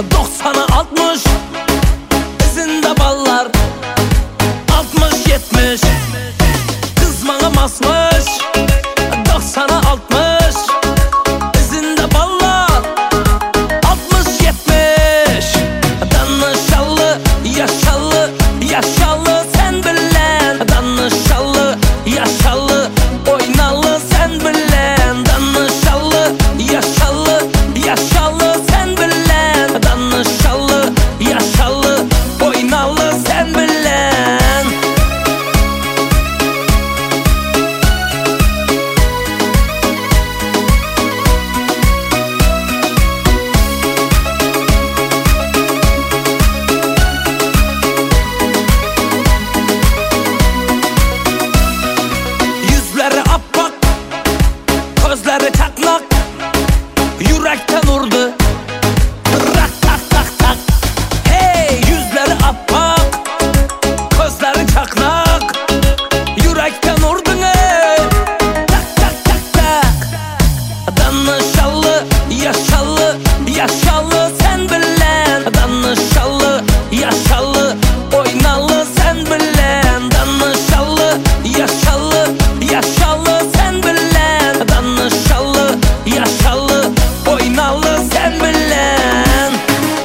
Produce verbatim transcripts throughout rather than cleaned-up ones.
Doksana altmış izinde ballar, altmış yetmiş kız bana basmış. Doksana altmış izinde ballar, altmış yetmiş danışallı yaşallı yaşallı sen bilen, danışallı yaşallı oynalı sen bilen, danışallı yaşallı yaşallı sen bilen, danışallı yaşallı oynalı sen bilen. Yüzleri appak, gözleri çakmak, yürekten vurdu rak tak tak tak. Hey, yüzleri appak, gözleri çakmak, yürekten vurdun ey tak tak tak tak. Danışallı yaşallı yaşallı sen bilen, danışallı yaşallı oynalı sen bilen, danışallı yaşallı yaşallı sen bilen, danışallı yaşallı oynalı sen bilen.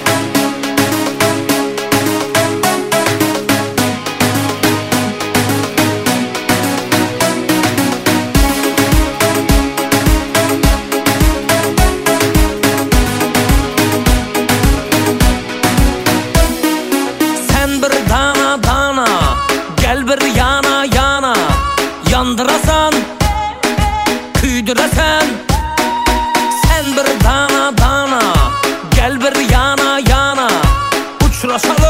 Sen bir dana dana gel bir yana yana, yandırasan küydüresen. Sen bir dana dana gel bir yana yana, uçraşalım